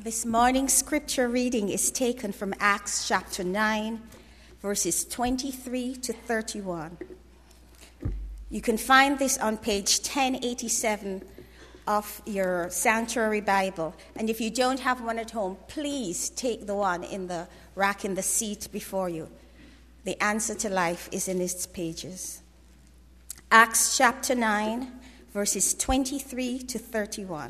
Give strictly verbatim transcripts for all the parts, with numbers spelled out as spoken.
This morning's scripture reading is taken from Acts chapter nine, verses twenty-three to thirty-one. You can find this on page ten eighty-seven of your Sanctuary Bible. And if you don't have one at home, please take the one in the rack in the seat before you. The answer to life is in its pages. Acts chapter nine, verses twenty-three to thirty-one.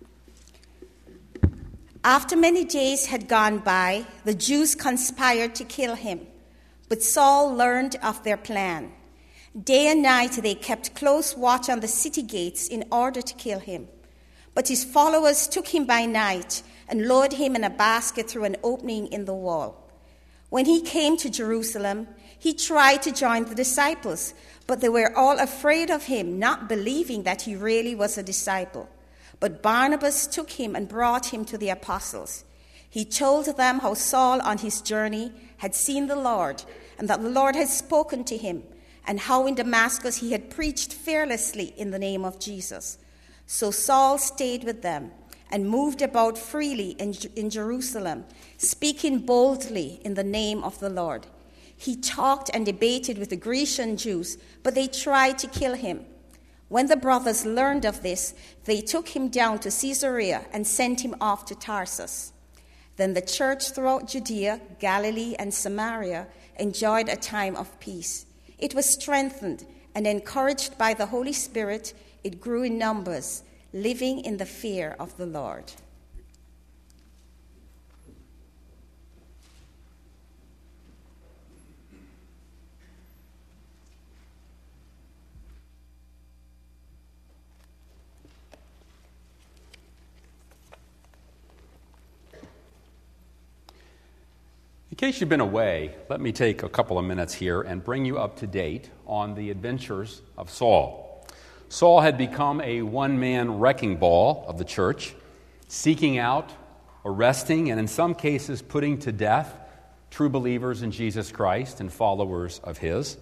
After many days had gone by, the Jews conspired to kill him, but Saul learned of their plan. Day and night they kept close watch on the city gates in order to kill him. But his followers took him by night and lowered him in a basket through an opening in the wall. When he came to Jerusalem, he tried to join the disciples, but they were all afraid of him, not believing that he really was a disciple. But Barnabas took him and brought him to the apostles. He told them how Saul on his journey had seen the Lord, and that the Lord had spoken to him, and how in Damascus he had preached fearlessly in the name of Jesus. So Saul stayed with them and moved about freely in, in Jerusalem, speaking boldly in the name of the Lord. He talked and debated with the Grecian Jews, but they tried to kill him. When the brothers learned of this, they took him down to Caesarea and sent him off to Tarsus. Then the church throughout Judea, Galilee, and Samaria enjoyed a time of peace. It was strengthened and encouraged by the Holy Spirit. It grew in numbers, living in the fear of the Lord. In case you've been away, let me take a couple of minutes here and bring you up to date on the adventures of Saul. Saul had become a one-man wrecking ball of the church, seeking out, arresting, and in some cases putting to death true believers in Jesus Christ and followers of his.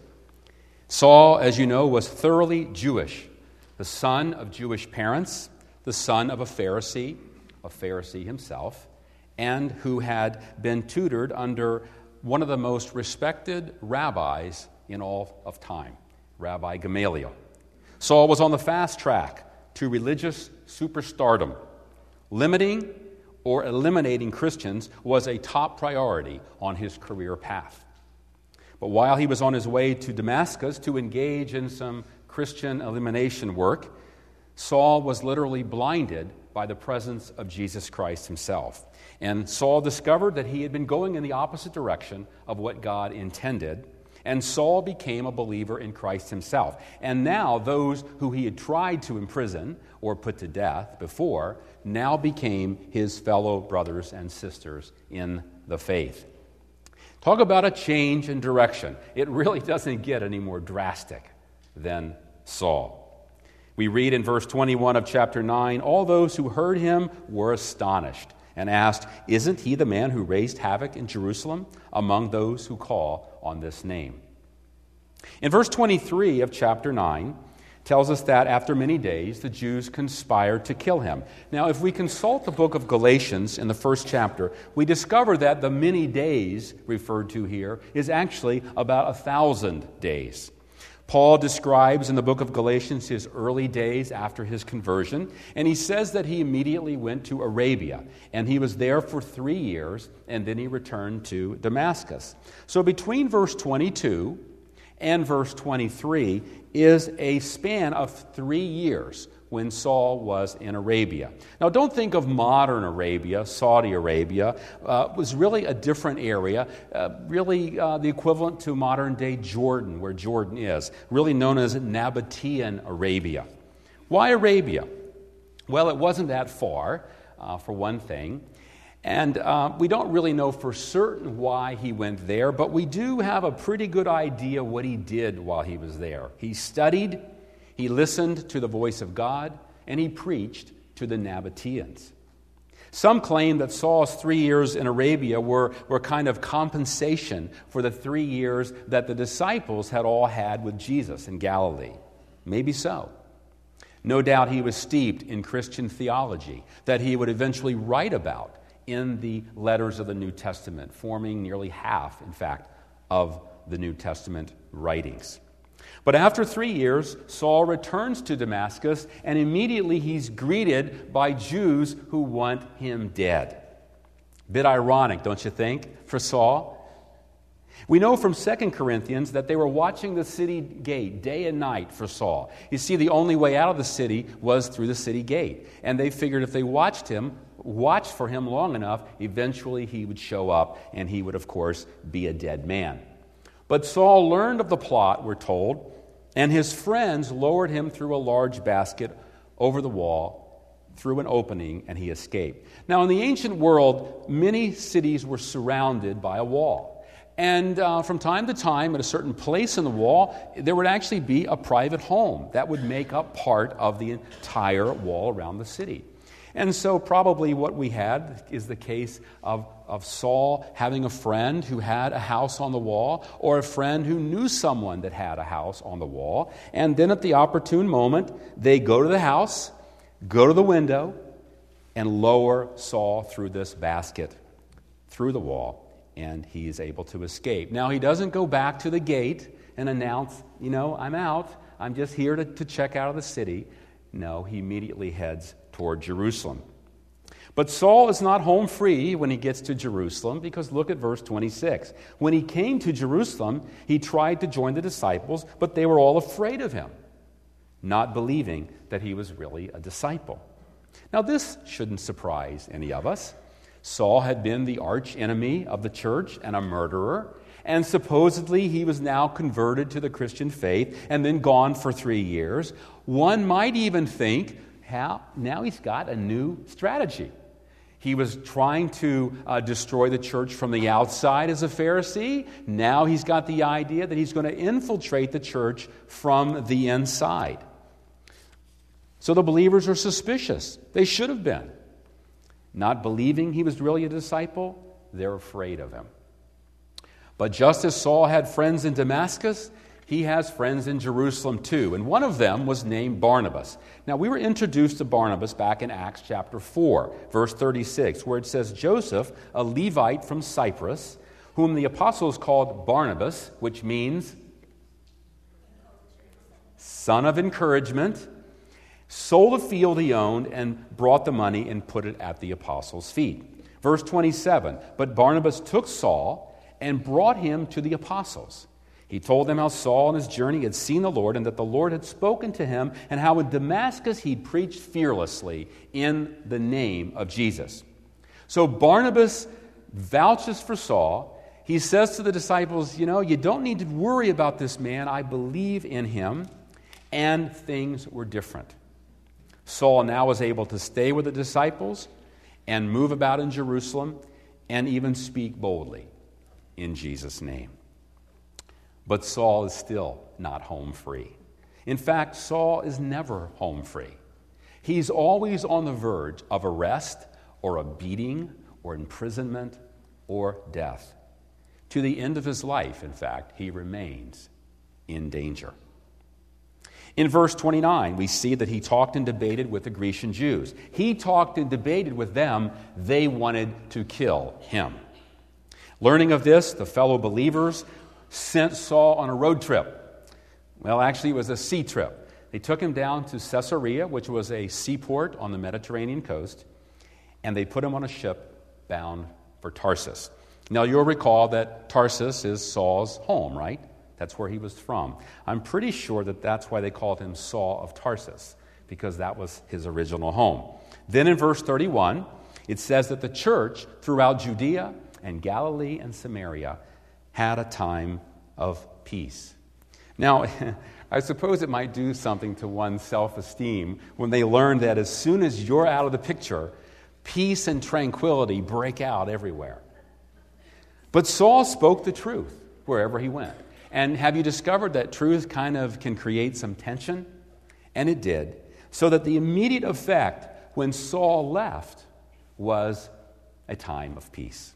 Saul, as you know, was thoroughly Jewish, the son of Jewish parents, the son of a Pharisee, a Pharisee himself, and who had been tutored under one of the most respected rabbis in all of time, Rabbi Gamaliel. Saul was on the fast track to religious superstardom. Limiting or eliminating Christians was a top priority on his career path. But while he was on his way to Damascus to engage in some Christian elimination work, Saul was literally blinded by the presence of Jesus Christ himself. And Saul discovered that he had been going in the opposite direction of what God intended, and Saul became a believer in Christ himself. And now those who he had tried to imprison or put to death before now became his fellow brothers and sisters in the faith. Talk about a change in direction. It really doesn't get any more drastic than Saul. We read in verse twenty-one of chapter nine, all those who heard him were astonished and asked, "Isn't he the man who raised havoc in Jerusalem among those who call on this name?" In verse twenty-three of chapter nine tells us that after many days the Jews conspired to kill him. Now, if we consult the book of Galatians in the first chapter, we discover that the many days referred to here is actually about a thousand days. Paul describes in the book of Galatians his early days after his conversion, and he says that he immediately went to Arabia, and he was there for three years, and then he returned to Damascus. So between verse twenty-two and verse twenty-three is a span of three years when Saul was in Arabia. Now, don't think of modern Arabia. Saudi Arabia uh, was really a different area, uh, really uh, the equivalent to modern-day Jordan, where Jordan is, really known as Nabatean Arabia. Why Arabia? Well, it wasn't that far, uh, for one thing, and uh, we don't really know for certain why he went there, but we do have a pretty good idea what he did while he was there. He studied, he listened to the voice of God, and he preached to the Nabateans. Some claim that Saul's three years in Arabia were, were kind of compensation for the three years that the disciples had all had with Jesus in Galilee. Maybe so. No doubt he was steeped in Christian theology that he would eventually write about in the letters of the New Testament, forming nearly half, in fact, of the New Testament writings. But after three years, Saul returns to Damascus, and immediately he's greeted by Jews who want him dead. Bit ironic, don't you think, for Saul? We know from Second Corinthians that they were watching the city gate day and night for Saul. You see, the only way out of the city was through the city gate. And they figured if they watched him, watched for him long enough, eventually he would show up, and he would, of course, be a dead man. But Saul learned of the plot, we're told, and his friends lowered him through a large basket over the wall, through an opening, and he escaped. Now, in the ancient world, many cities were surrounded by a wall. And uh, from time to time, at a certain place in the wall, there would actually be a private home that would make up part of the entire wall around the city. And so probably what we had is the case of, of Saul having a friend who had a house on the wall, or a friend who knew someone that had a house on the wall. And then at the opportune moment, they go to the house, go to the window, and lower Saul through this basket, through the wall, and he is able to escape. Now, he doesn't go back to the gate and announce, you know, I'm out, I'm just here to, to check out of the city. No, he immediately heads toward Jerusalem. But Saul is not home free when he gets to Jerusalem, because look at verse twenty-six. When he came to Jerusalem, he tried to join the disciples, but they were all afraid of him, not believing that he was really a disciple. Now, this shouldn't surprise any of us. Saul had been the arch enemy of the church and a murderer, and supposedly he was now converted to the Christian faith and then gone for three years. One might even think, how, now he's got a new strategy. He was trying to uh, destroy the church from the outside as a Pharisee. Now he's got the idea that he's going to infiltrate the church from the inside. So the believers are suspicious. They should have been. Not believing he was really a disciple, they're afraid of him. But just as Saul had friends in Damascus, he has friends in Jerusalem too. And one of them was named Barnabas. Now, we were introduced to Barnabas back in Acts chapter four, verse thirty-six, where it says, Joseph, a Levite from Cyprus, whom the apostles called Barnabas, which means son of encouragement, sold a field he owned and brought the money and put it at the apostles' feet. Verse twenty-seven, but Barnabas took Saul and brought him to the apostles. He told them how Saul on his journey had seen the Lord, and that the Lord had spoken to him, and how in Damascus he preached fearlessly in the name of Jesus. So Barnabas vouches for Saul. He says to the disciples, you know, you don't need to worry about this man. I believe in him. And things were different. Saul now was able to stay with the disciples and move about in Jerusalem and even speak boldly in Jesus' name. But Saul is still not home free. In fact, Saul is never home free. He's always on the verge of arrest or a beating or imprisonment or death. To the end of his life, in fact, he remains in danger. In verse twenty-nine, we see that he talked and debated with the Grecian Jews. He talked and debated with them. They wanted to kill him. Learning of this, the fellow believers sent Saul on a road trip. Well, actually, it was a sea trip. They took him down to Caesarea, which was a seaport on the Mediterranean coast, and they put him on a ship bound for Tarsus. Now, you'll recall that Tarsus is Saul's home, right? That's where he was from. I'm pretty sure that that's why they called him Saul of Tarsus, because that was his original home. Then in verse thirty-one, it says that the church throughout Judea and Galilee and Samaria had a time of peace. Now, I suppose it might do something to one's self-esteem when they learn that as soon as you're out of the picture, peace and tranquility break out everywhere. But Saul spoke the truth wherever he went. And have you discovered that truth kind of can create some tension? And it did. So that the immediate effect when Saul left was a time of peace.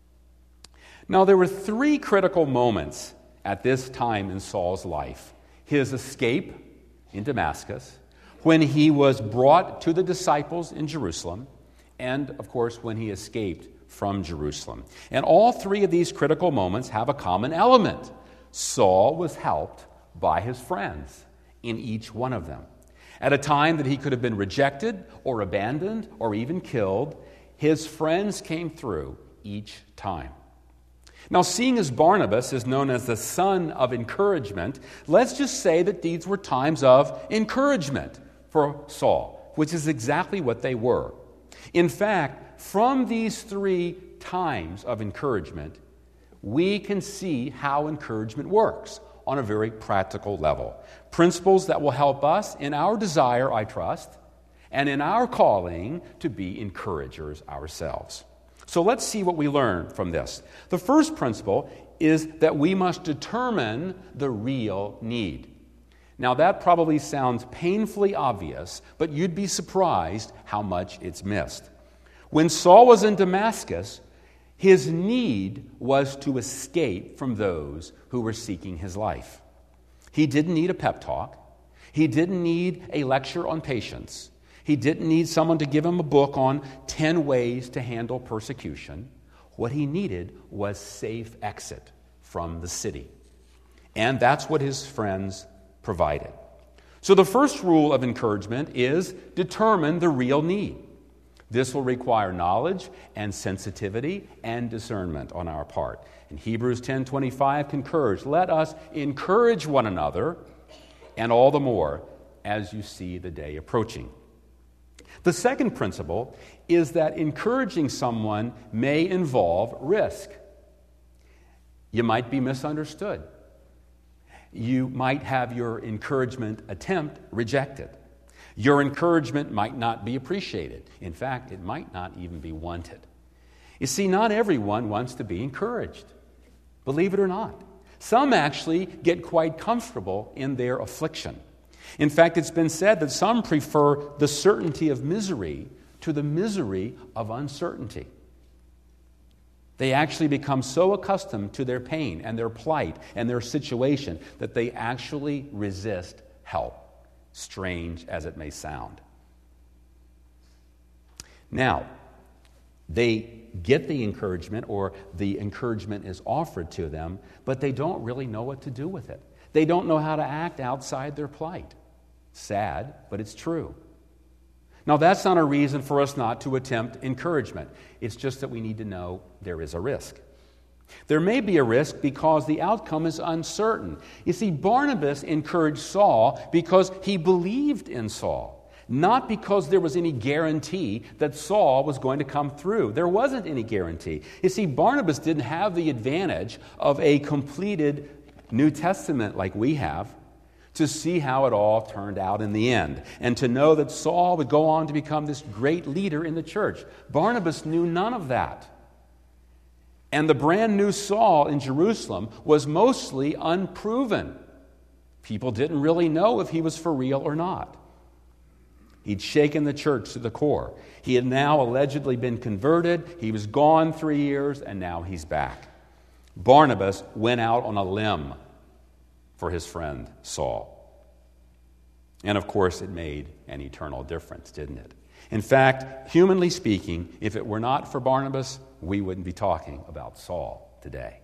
Now, there were three critical moments at this time in Saul's life. His escape in Damascus, when he was brought to the disciples in Jerusalem, and, of course, when he escaped from Jerusalem. And all three of these critical moments have a common element. Saul was helped by his friends in each one of them. At a time that he could have been rejected or abandoned or even killed, his friends came through each time. Now, seeing as Barnabas is known as the son of encouragement, let's just say that these were times of encouragement for Saul, which is exactly what they were. In fact, from these three times of encouragement, we can see how encouragement works on a very practical level. Principles that will help us in our desire, I trust, and in our calling to be encouragers ourselves. So let's see what we learn from this. The first principle is that we must determine the real need. Now, that probably sounds painfully obvious, but you'd be surprised how much it's missed. When Saul was in Damascus, his need was to escape from those who were seeking his life. He didn't need a pep talk. He didn't need a lecture on patience. He didn't need someone to give him a book on ten ways to handle persecution. What he needed was safe exit from the city. And that's what his friends provided. So the first rule of encouragement is determine the real need. This will require knowledge and sensitivity and discernment on our part. And Hebrews ten twenty-five concurs, let us encourage one another, and all the more as you see the day approaching. The second principle is that encouraging someone may involve risk. You might be misunderstood. You might have your encouragement attempt rejected. Your encouragement might not be appreciated. In fact, it might not even be wanted. You see, not everyone wants to be encouraged. Believe it or not. Some actually get quite comfortable in their affliction. In fact, it's been said that some prefer the certainty of misery to the misery of uncertainty. They actually become so accustomed to their pain and their plight and their situation that they actually resist help, strange as it may sound. Now, they get the encouragement, or the encouragement is offered to them, but they don't really know what to do with it. They don't know how to act outside their plight. Sad, but it's true. Now, that's not a reason for us not to attempt encouragement. It's just that we need to know there is a risk. There may be a risk because the outcome is uncertain. You see, Barnabas encouraged Saul because he believed in Saul, not because there was any guarantee that Saul was going to come through. There wasn't any guarantee. You see, Barnabas didn't have the advantage of a completed New Testament like we have to see how it all turned out in the end, and to know that Saul would go on to become this great leader in the church. Barnabas knew none of that. And the brand new Saul in Jerusalem was mostly unproven. People didn't really know if he was for real or not. He'd shaken the church to the core. He had now allegedly been converted. He was gone three years, and now he's back. Barnabas went out on a limb for his friend Saul. And of course, it made an eternal difference, didn't it? In fact, humanly speaking, if it were not for Barnabas, we wouldn't be talking about Saul today.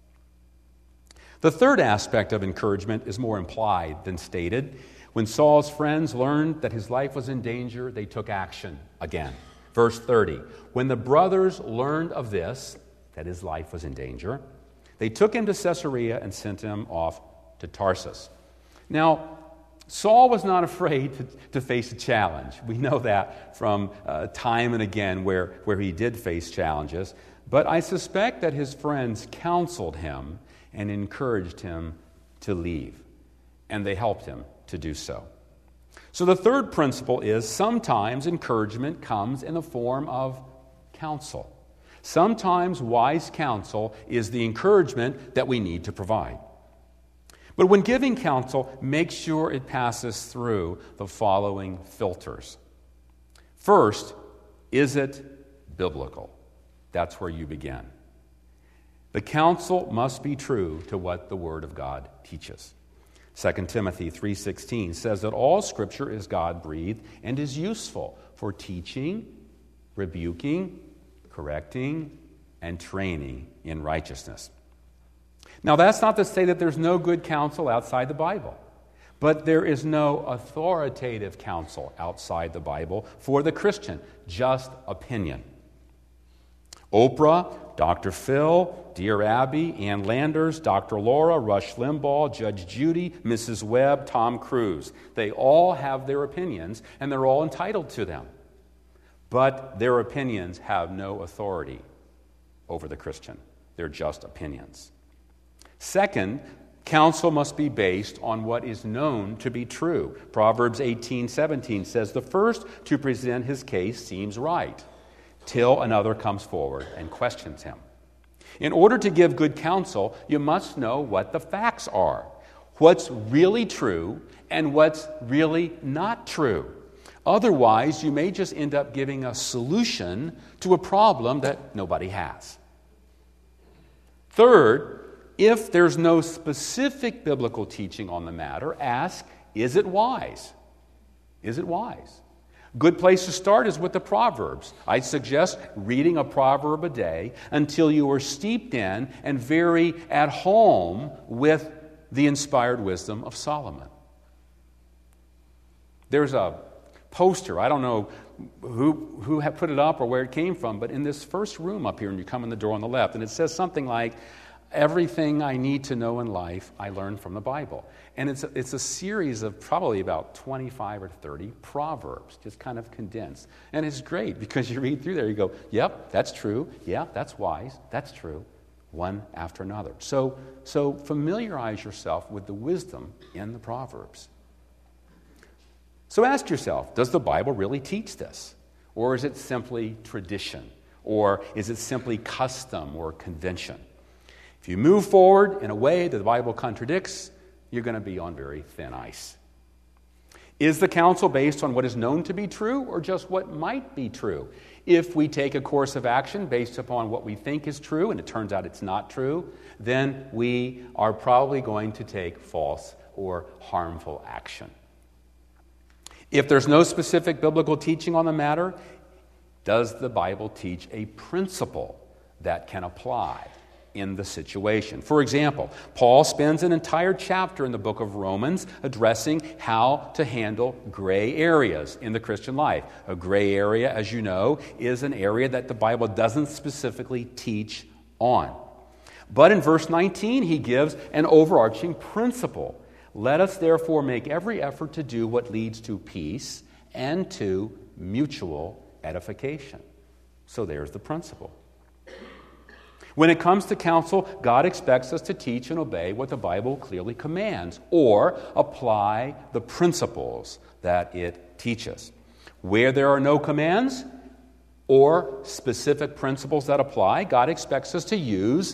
The third aspect of encouragement is more implied than stated. When Saul's friends learned that his life was in danger, they took action again. Verse thirty, when the brothers learned of this, that his life was in danger, they took him to Caesarea and sent him off to Tarsus. Now, Saul was not afraid to, to face a challenge. We know that from uh, time and again where, where he did face challenges. But I suspect that his friends counseled him and encouraged him to leave. And they helped him to do so. So the third principle is sometimes encouragement comes in the form of counsel. Sometimes wise counsel is the encouragement that we need to provide. But when giving counsel, make sure it passes through the following filters. First, is it biblical? That's where you begin. The counsel must be true to what the Word of God teaches. Second Timothy three sixteen says that all Scripture is God-breathed and is useful for teaching, rebuking, correcting, and training in righteousness. Now, that's not to say that there's no good counsel outside the Bible, but there is no authoritative counsel outside the Bible for the Christian, just opinion. Oprah, Doctor Phil, Dear Abby, Ann Landers, Doctor Laura, Rush Limbaugh, Judge Judy, Missus Webb, Tom Cruise. They all have their opinions, and they're all entitled to them. But their opinions have no authority over the Christian. They're just opinions. Second, counsel must be based on what is known to be true. Proverbs eighteen seventeen says, "The first to present his case seems right, till another comes forward and questions him." In order to give good counsel, you must know what the facts are, what's really true and what's really not true. Otherwise, you may just end up giving a solution to a problem that nobody has. Third, if there's no specific biblical teaching on the matter, ask, is it wise? Is it wise? Good place to start is with the Proverbs. I suggest reading a proverb a day until you are steeped in and very at home with the inspired wisdom of Solomon. There's a poster, I don't know who, who put it up or where it came from, but in this first room up here, and you come in the door on the left, and it says something like, "Everything I need to know in life, I learned from the Bible." And it's a, it's a series of probably about twenty-five or thirty proverbs, just kind of condensed. And it's great because you read through there, you go, yep, that's true. Yeah, that's wise. That's true. One after another. So, so familiarize yourself with the wisdom in the Proverbs. So ask yourself, does the Bible really teach this? Or is it simply tradition? Or is it simply custom or convention? If you move forward in a way that the Bible contradicts, you're going to be on very thin ice. Is the counsel based on what is known to be true or just what might be true? If we take a course of action based upon what we think is true and it turns out it's not true, then we are probably going to take false or harmful action. If there's no specific biblical teaching on the matter, does the Bible teach a principle that can apply in the situation? For example, Paul spends an entire chapter in the book of Romans addressing how to handle gray areas in the Christian life. A gray area, as you know, is an area that the Bible doesn't specifically teach on. But in verse nineteen, he gives an overarching principle. "Let us therefore make every effort to do what leads to peace and to mutual edification." So there's the principle. When it comes to counsel, God expects us to teach and obey what the Bible clearly commands, or apply the principles that it teaches. Where there are no commands or specific principles that apply, God expects us to use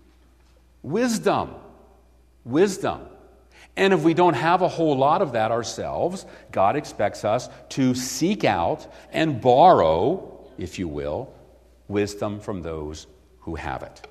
wisdom. Wisdom. And if we don't have a whole lot of that ourselves, God expects us to seek out and borrow, if you will, wisdom from those who have it.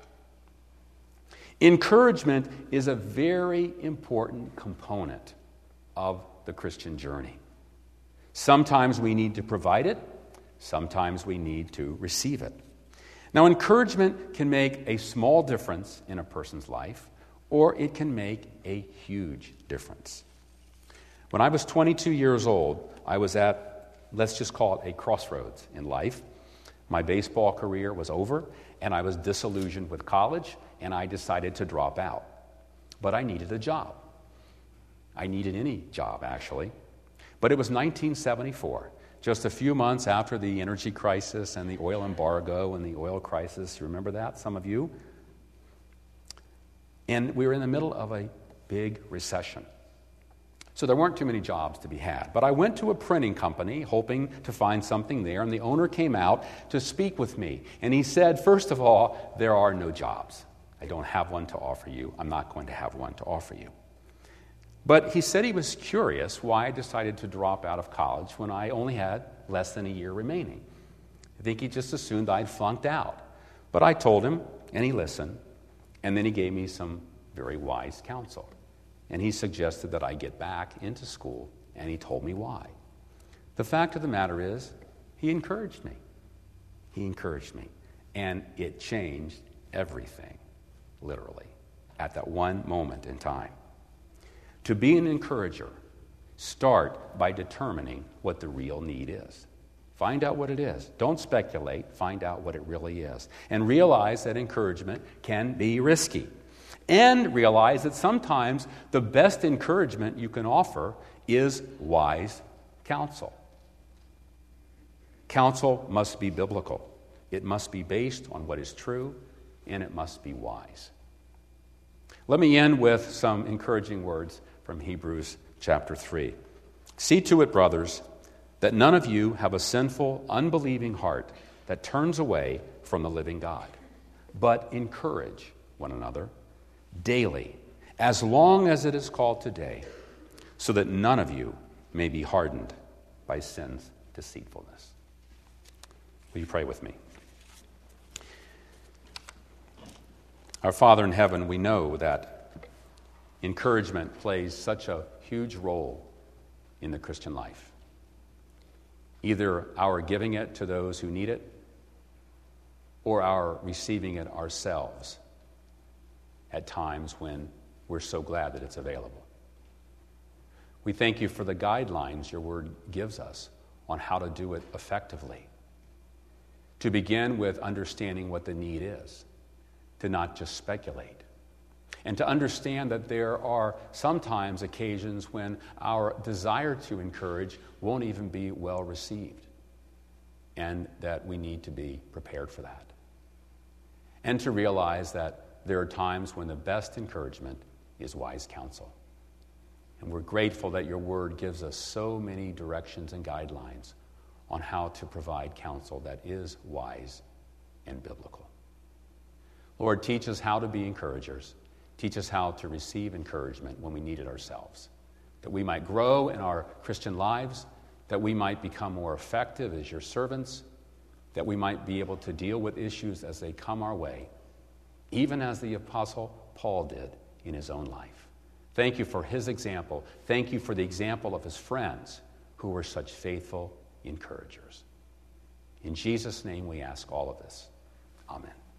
Encouragement is a very important component of the Christian journey. Sometimes we need to provide it, sometimes we need to receive it. Now, encouragement can make a small difference in a person's life, or it can make a huge difference. When I was twenty-two years old, I was at, let's just call it a crossroads in life. My baseball career was over, and I was disillusioned with college, and I decided to drop out. But I needed a job. I needed any job, actually. But it was nineteen seventy-four, just a few months after the energy crisis and the oil embargo and the oil crisis. You remember that, some of you? And we were in the middle of a big recession. So there weren't too many jobs to be had. But I went to a printing company hoping to find something there, and the owner came out to speak with me. And he said, first of all, there are no jobs. I don't have one to offer you. I'm not going to have one to offer you. But he said he was curious why I decided to drop out of college when I only had less than a year remaining. I think he just assumed I'd flunked out. But I told him, and he listened, and then he gave me some very wise counsel. And he suggested that I get back into school, and he told me why. The fact of the matter is, he encouraged me. He encouraged me. And it changed everything, literally, at that one moment in time. To be an encourager, start by determining what the real need is. Find out what it is. Don't speculate. Find out what it really is. And realize that encouragement can be risky. And realize that sometimes the best encouragement you can offer is wise counsel. Counsel must be biblical. It must be based on what is true, and it must be wise. Let me end with some encouraging words from Hebrews chapter three. See to it, brothers, that none of you have a sinful, unbelieving heart that turns away from the living God, but encourage one another daily, as long as it is called today, so that none of you may be hardened by sin's deceitfulness. Will you pray with me? Our Father in heaven, we know that encouragement plays such a huge role in the Christian life. Either our giving it to those who need it, or our receiving it ourselves at times when we're so glad that it's available. We thank you for the guidelines your word gives us on how to do it effectively. To begin with understanding what the need is, to not just speculate, and to understand that there are sometimes occasions when our desire to encourage won't even be well received, and that we need to be prepared for that. And to realize that there are times when the best encouragement is wise counsel. And we're grateful that your word gives us so many directions and guidelines on how to provide counsel that is wise and biblical. Lord, teach us how to be encouragers. Teach us how to receive encouragement when we need it ourselves, that we might grow in our Christian lives, that we might become more effective as your servants, that we might be able to deal with issues as they come our way, even as the Apostle Paul did in his own life. Thank you for his example. Thank you for the example of his friends who were such faithful encouragers. In Jesus' name we ask all of this. Amen.